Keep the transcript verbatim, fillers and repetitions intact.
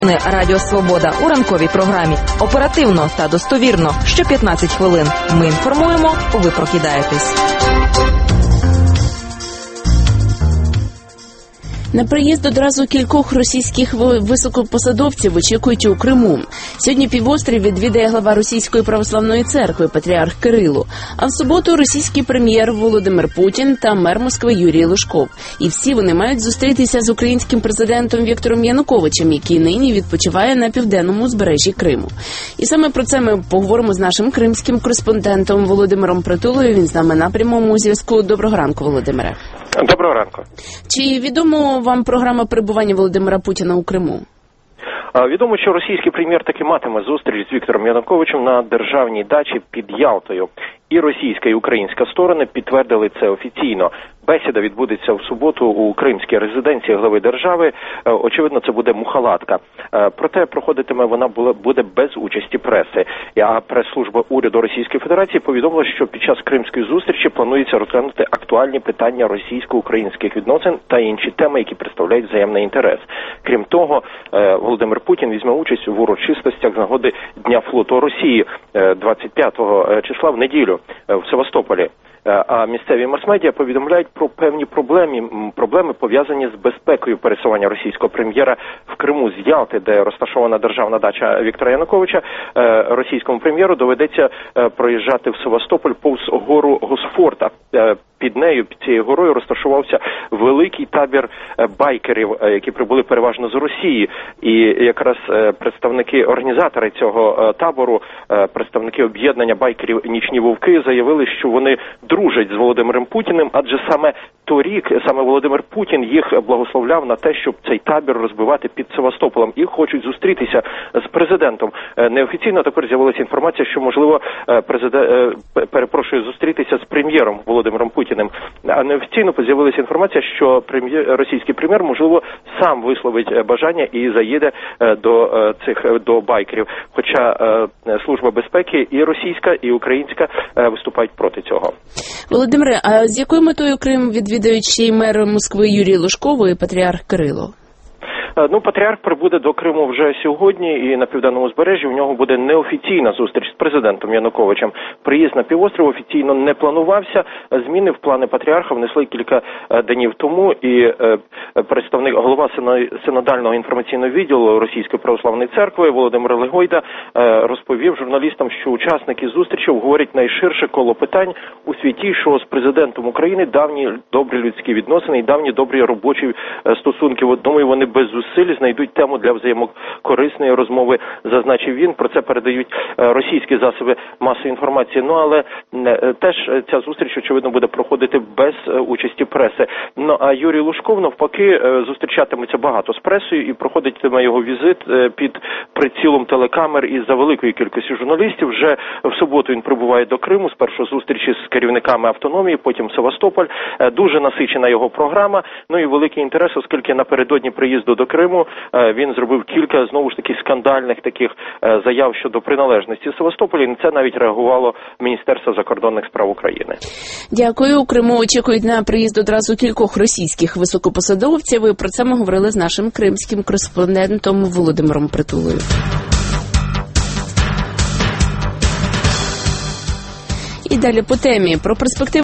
Радіо Свобода у ранковій програмі. Оперативно та достовірно. Що п'ятнадцять хвилин. Ми інформуємо, ви прокидаєтесь. На приїзд одразу кількох російських високопосадовців очікують у Криму. Сьогодні півострів відвідає глава Російської православної церкви патріарх Кирило. А в суботу російський прем'єр Володимир Путін та мер Москви Юрій Лужков. І всі вони мають зустрітися з українським президентом Віктором Януковичем, який нині відпочиває на південному узбережжі Криму. І саме про це ми поговоримо з нашим кримським кореспондентом Володимиром Притулою. Він з нами на прямому зв'язку. Доброго ранку, Володимире. Доброго ранку. Чи відомо вам програма перебування Володимира Путіна у Криму? Відомо, що російський прем'єр таки матиме зустріч з Віктором Януковичем на державній дачі під Ялтою. І російська, і українська сторони підтвердили це офіційно. Бесіда відбудеться в суботу у кримській резиденції глави держави. Очевидно, це буде мухалатка. Проте проходитиме вона буде без участі преси. А прес-служба уряду Російської Федерації повідомила, що під час кримської зустрічі планується розглянути актуальні питання російсько-українських відносин та інші теми, які представляють взаємний інтерес. Крім того, Володимир Путін візьме участь у урочистостях з нагоди Дня флоту Росії двадцять п'ятого числа в неділю в Севастополі. А місцеві мас-медіа повідомляють про певні проблеми, проблеми пов'язані з безпекою пересування російського прем'єра в Криму з Ялти, де розташована державна дача Віктора Януковича. Російському прем'єру доведеться проїжджати в Севастополь повз гору Госфорта. Під нею, під цією горою, розташувався великий табір байкерів, які прибули переважно з Росії. І якраз представники організатори цього табору, представники об'єднання байкерів «Нічні вовки» заявили, що вони дружать з Володимиром Путіним, адже саме торік, саме Володимир Путін їх благословляв на те, щоб цей табір розбивати під Севастополем. І хочуть зустрітися з президентом. Неофіційно також з'явилася інформація, що, можливо, президент, перепрошую, зустрітися з прем'єром Володимиром Путіним. А неофіційно з'явилася інформація, що прем'єр, російський прем'єр, можливо, сам висловить бажання і заїде до цих до байкерів. Хоча Служба безпеки і російська, і українська виступають проти цього. Володимире, а з якою метою Крим відвідають ще й мер Москви Юрій Лужков і патріарх Кирило? Ну, патріарх прибуде до Криму вже сьогодні, і на південному узбережжі у нього буде неофіційна зустріч з президентом Януковичем. Приїзд на півострів офіційно не планувався. Зміни в плани патріарха внесли кілька днів тому, і представник, голова синодального інформаційного відділу Російської православної церкви Володимир Легойда розповів журналістам, що учасники зустрічі обговорять найширше коло питань у світі, що з президентом України давні добрі людські відносини і давні добрі робочі стосунки. Думаю, вони без зусиль знайдуть тему для взаємокорисної розмови, зазначив він. Про це передають російські засоби масової інформації. Ну, але теж ця зустріч, очевидно, буде проходити без участі преси. Ну, а Юрій Лужков, навпаки, зустрічатиметься багато з пресою і проходитиме його візит під прицілом телекамер і за великою кількістю журналістів. Вже в суботу він прибуває до Криму, спершу зустрічі з керівниками автономії, потім Севастополь. Дуже насичена його програма, ну і великий інтерес, оскільки напередодні приїзду до Криму він зробив кілька, знову ж таки, скандальних таких заяв щодо приналежності Севастополя, і на це навіть реагувало Міністерство закордонних справ України. Дякую. У Криму очікують на приїзд одразу кількох російських високопосадовців, і про це ми говорили з нашим кримським кореспондентом Володимиром Притулою. І далі по темі. Про перспективи